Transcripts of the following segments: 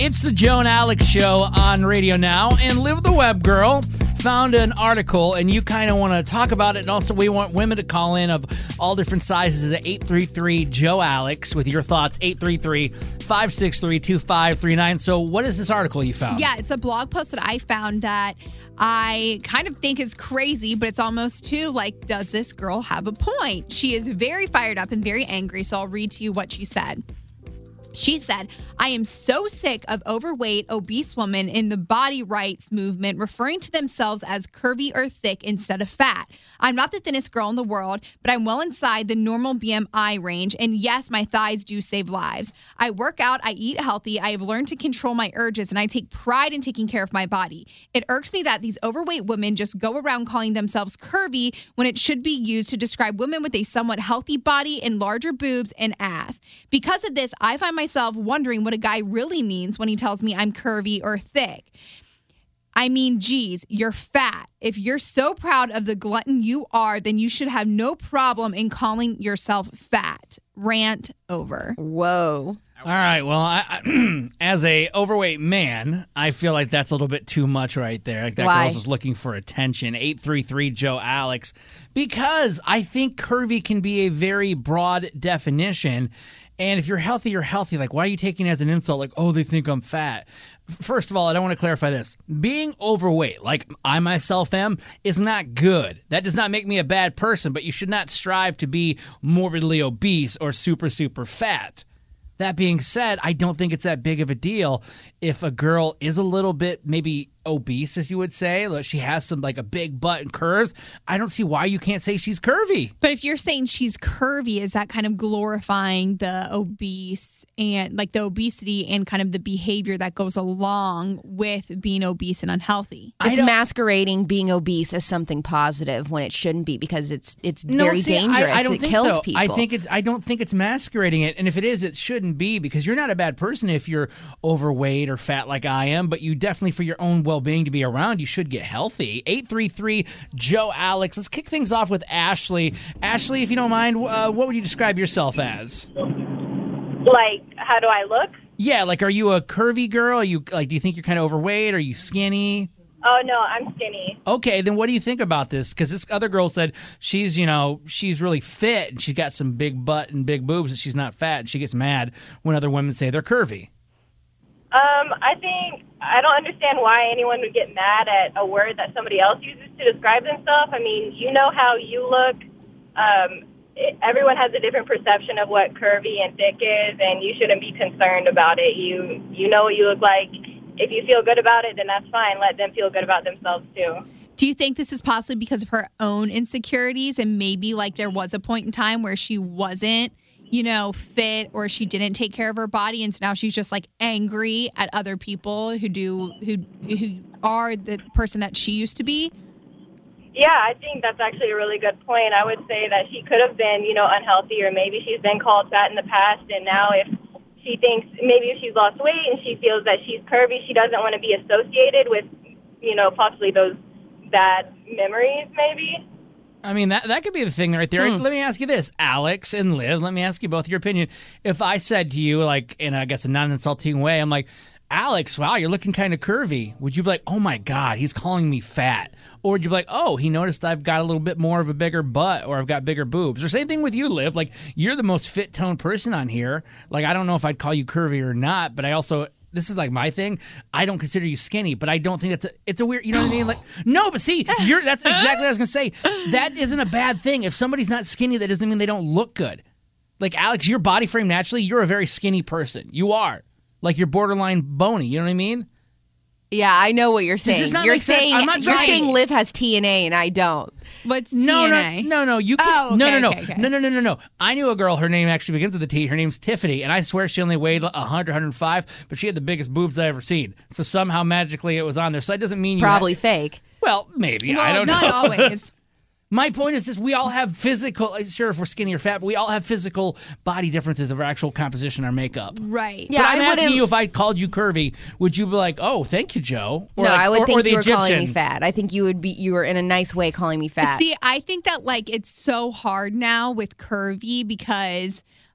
It's the Joe and Alex Show on Radio Now, and Liv the Web Girl found an article, and you kind of want to talk about it, and also we want women to call in of all different sizes at 833-JOE-ALEX with your thoughts, 833-563-2539. So what is this article you found? Yeah, it's a blog post that I found that I kind of think is crazy, but it's almost too like, does this girl have a point? She is very fired up and very angry, so I'll read to you what she said. She said, I am so sick of overweight, obese women in the body rights movement referring to themselves as curvy or thick instead of fat. I'm not the thinnest girl in the world, but I'm well inside the normal BMI range. And yes, my thighs do save lives. I work out, I eat healthy, I have learned to control my urges, and I take pride in taking care of my body. It irks me that these overweight women just go around calling themselves curvy when it should be used to describe women with a somewhat healthy body and larger boobs and ass. Because of this, I find myself wondering what a guy really means when he tells me I'm curvy or thick. I mean, geez, you're fat. If you're so proud of the glutton you are, then you should have no problem in calling yourself fat. Rant over. Whoa. All right. Well, I as a overweight man, I feel like that's a little bit too much right there. Like that girl's just looking for attention. 833-JOE-ALEX. Because I think curvy can be a very broad definition. And if you're healthy, you're healthy. Like, why are you taking it as an insult? Like, oh, they think I'm fat. First of all, I don't want to clarify this. Being overweight, like I myself am, is not good. That does not make me a bad person, but you should not strive to be morbidly obese or super, super fat. That being said, I don't think it's that big of a deal if a girl is a little bit maybe obese, as you would say. Like she has some like a big butt and curves. I don't see why you can't say she's curvy. But if you're saying she's curvy, is that kind of glorifying the obese and like the obesity and kind of the behavior that goes along with being obese and unhealthmasquerading It's masquerading being obese as something positive when it shouldn't be, because it's very dangerous. I don't it think kills so. people. I don't think it's masquerading it. And if it is, it shouldn't be, because you're not a bad person if you're overweight or fat like I am, but you definitely, for your own well-being to be around, you should get healthy. 833-JOE-ALEX. Let's kick things off with Ashley. Ashley, if you don't mind, what would you describe yourself as? Like, how do I look? Yeah, like, are you a curvy girl? Are you like, do you think you're kind of overweight? Are you skinny? Oh, no, I'm skinny. Okay, then what do you think about this? Because this other girl said she's really fit and she's got some big butt and big boobs and she's not fat. And she gets mad when other women say they're curvy. I don't understand why anyone would get mad at a word that somebody else uses to describe themselves. I mean, you know how you look. Everyone has a different perception of what curvy and thick is, and you shouldn't be concerned about it. You know what you look like. If you feel good about it, then that's fine. Let them feel good about themselves, too. Do you think this is possibly because of her own insecurities, and maybe like there was a point in time where she wasn't, fit, or she didn't take care of her body, and so now she's just like angry at other people who are the person that she used to be? Yeah, I think that's actually a really good point. I would say that she could have been, unhealthy, or maybe she's been called fat in the past, and now if she thinks maybe if she's lost weight and she feels that she's curvy, she doesn't want to be associated with, possibly those bad memories, maybe. I mean, that could be the thing right there. Let me ask you this, Alex and Liv. Let me ask you both your opinion. If I said to you, like, in, I guess, a non-insulting way, I'm like, Alex, wow, you're looking kind of curvy. Would you be like, oh, my God, he's calling me fat? Or would you be like, oh, he noticed I've got a little bit more of a bigger butt, or I've got bigger boobs? Or same thing with you, Liv. Like, you're the most fit-toned person on here. Like, I don't know if I'd call you curvy or not, but I also... This is like my thing. I don't consider you skinny, but I don't think it's a weird, you know what I mean? Like, no, but see, that's exactly what I was going to say. That isn't a bad thing. If somebody's not skinny, that doesn't mean they don't look good. Like, Alex, your body frame naturally, you're a very skinny person. You are. Like, you're borderline bony, you know what I mean? Yeah, I know what you're saying. Does this not you're make sense? saying I'm not you're trying- saying Liv has TNA and I don't. What's No. You can, Oh, okay, no. okay. No. I knew a girl. Her name actually begins with a T. Her name's Tiffany, and I swear she only weighed 100, 105, but she had the biggest boobs I ever seen. So somehow magically it was on there. So that doesn't mean Probably fake. Well, maybe. Well, I don't know. not always. My point is just we all have physical, sure, if we're skinny or fat, but we all have physical body differences of our actual composition, our makeup. Right. Yeah, but I'm I asking wouldn't- you, if I called you curvy, would you be like, oh, thank you, Joe? Or No, like, I would or think the you were calling me Egyptian. fat. I think you were in a nice way calling me fat. See, I think that like it's so hard now with curvy because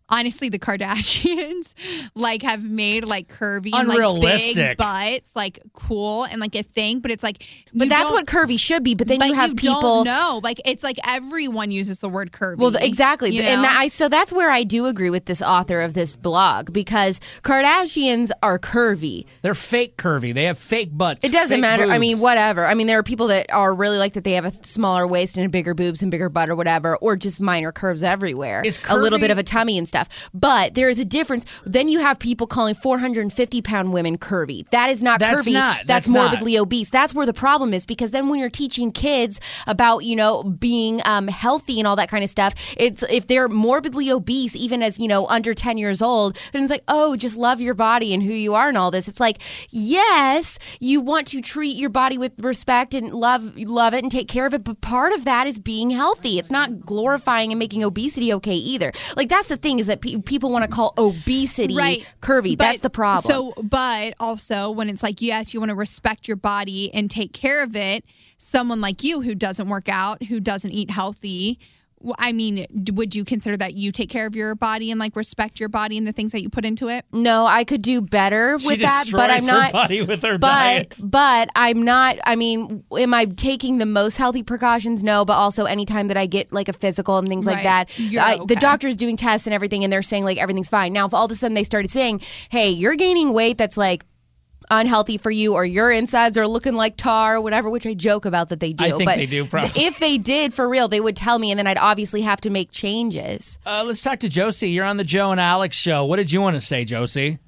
honestly, the Kardashians like have made like curvy, unrealistic, and, like, big butts like cool and like a thing. But it's like, but that's what curvy should be. But then you have people. No, like it's like everyone uses the word curvy. Well, exactly, you know? And so that's where I do agree with this author of this blog, because Kardashians are curvy. They're fake curvy. They have fake butts. It doesn't matter. Boobs. I mean, whatever. I mean, there are people that are really like that. They have a smaller waist and a bigger boobs and bigger butt or whatever, or just minor curves everywhere. A little bit of a tummy and stuff. But there is a difference. Then you have people calling 450-pound women curvy. That is not curvy. That's morbidly obese. That's where the problem is, because then when you're teaching kids about, being healthy and all that kind of stuff, it's if they're morbidly obese, even as, under 10 years old, then it's like, oh, just love your body and who you are and all this. It's like, yes, you want to treat your body with respect and love it and take care of it, but part of that is being healthy. It's not glorifying and making obesity okay either. Like, that's the thing, is that people want to call obesity curvy. That's the problem. So, but also when it's like, yes, you want to respect your body and take care of it, someone like you who doesn't work out, who doesn't eat healthy, I mean, would you consider that you take care of your body and like respect your body and the things that you put into it? No, I could do better with that, but I'm not. Her body with her diet. But I'm not. I mean, am I taking the most healthy precautions? No, but also anytime that I get like a physical and things like that, the doctor's doing tests and everything, and they're saying like everything's fine. Now, if all of a sudden they started saying, "Hey, you're gaining weight that's like unhealthy for you, or your insides are looking like tar," or whatever, which I joke about that they do. I think they do, probably. If they did for real, they would tell me, and then I'd obviously have to make changes. Let's talk to Josie. You're on the Joe and Alex show. What did you want to say, Josie?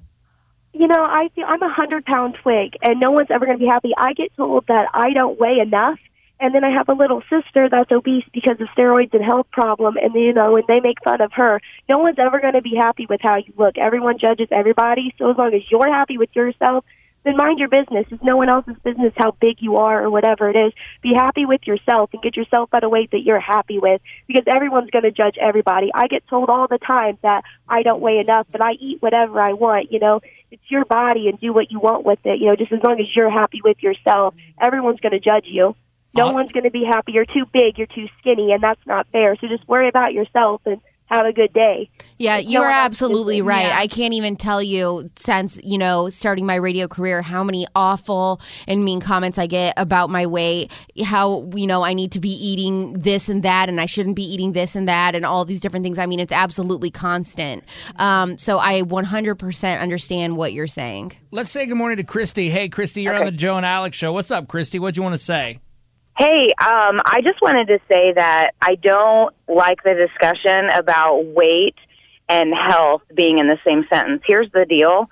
I feel I'm a 100-pound twig, and no one's ever going to be happy. I get told that I don't weigh enough, and then I have a little sister that's obese because of steroids and health problem, and when they make fun of her, no one's ever going to be happy with how you look. Everyone judges everybody, so as long as you're happy with yourself, then mind your business. It's no one else's business how big you are or whatever it is. Be happy with yourself and get yourself at a weight that you're happy with, because everyone's going to judge everybody. I get told all the time that I don't weigh enough, but I eat whatever I want. It's your body and do what you want with it. Just as long as you're happy with yourself, everyone's going to judge you. No one's going to be happy. You're too big, you're too skinny, and that's not fair. So just worry about yourself and have a good day. Yeah, you're absolutely right. Yeah. I can't even tell you, since, starting my radio career, how many awful and mean comments I get about my weight, how, I need to be eating this and that, and I shouldn't be eating this and that, and all these different things. I mean, it's absolutely constant. So I 100% understand what you're saying. Let's say good morning to Christy. Hey, Christy, you're on the Joe and Alex show. What's up, Christy? What do you want to say? Hey, I just wanted to say that I don't like the discussion about weight and health being in the same sentence. Here's the deal.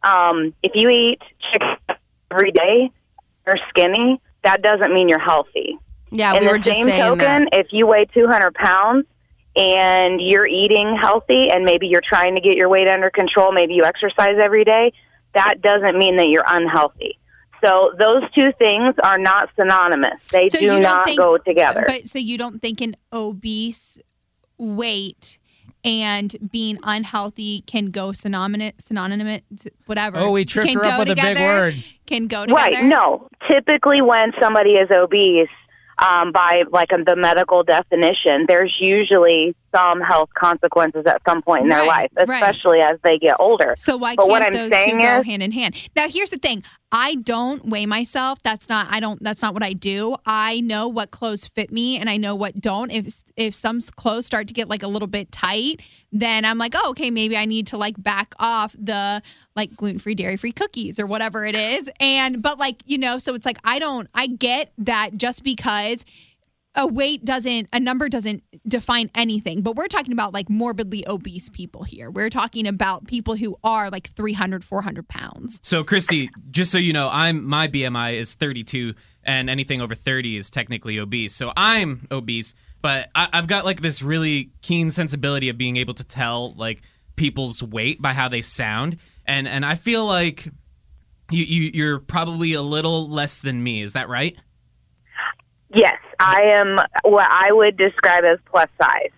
If you eat chicken every day, you're skinny, that doesn't mean you're healthy. Yeah, we were just saying that. In the same token, if you weigh 200 pounds and you're eating healthy and maybe you're trying to get your weight under control, maybe you exercise every day, that doesn't mean that you're unhealthy. So those two things are not synonymous. They do not go together. But so you don't think an obese weight and being unhealthy can go synonymous, whatever. Oh, we tripped her up with together, a big word. Can go together. Right, no. Typically when somebody is obese, by the medical definition, there's usually some health consequences at some point in their life, especially as they get older. So why can't those two go hand in hand? Now, here's the thing. I don't weigh myself. That's not what I do. I know what clothes fit me and I know what don't. If some clothes start to get a little bit tight, then I'm like, oh, okay, maybe I need to back off the gluten-free, dairy-free cookies or whatever it is. But so it's I get that just because a number doesn't define anything, but we're talking about morbidly obese people here. We're talking about people who are 300, 400 pounds. So Christy, just so you know, my BMI is 32 and anything over 30 is technically obese. So I'm obese, but I've got this really keen sensibility of being able to tell people's weight by how they sound. And I feel like you're probably a little less than me. Is that right? Yes, I am what I would describe as plus size.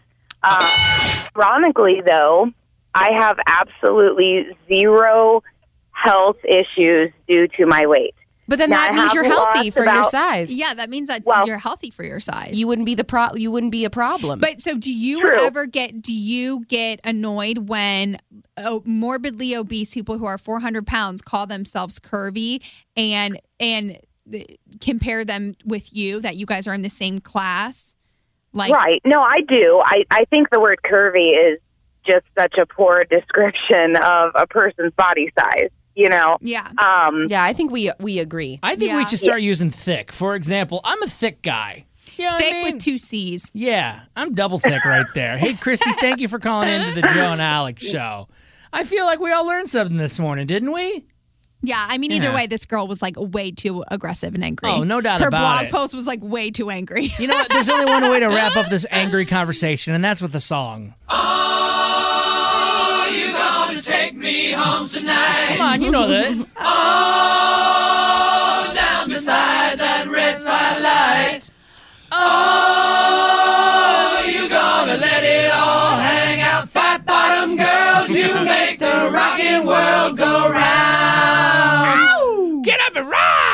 Ironically, though, I have absolutely zero health issues due to my weight. But then that means you're healthy for your size. Yeah, that means that you're healthy for your size. You wouldn't be you wouldn't be a problem. But so do you ever get annoyed when morbidly obese people who are 400 pounds call themselves curvy and compare them with you, that you guys are in the same class? Right. No, I do. I think the word curvy is just such a poor description of a person's body size. Yeah. Yeah, I think we agree. I think we should start using thick. For example, I'm a thick guy. You know thick what I mean? with 2 C's. Yeah, I'm double thick right there. Hey, Christy, thank you for calling into the Joe and Alex show. I feel like we all learned something this morning, didn't we? Yeah, I mean, either way, this girl was like way too aggressive and angry. Oh, no doubt about it. Her blog post was like way too angry. You know what? There's only one way to wrap up this angry conversation, and that's with a song. Oh, you gonna take me home tonight? Come on, you know that. Oh, down beside that red firelight. Oh, you gonna let it all hang out? Fat bottom girls, you make the rockin' world go round. Get up and ride!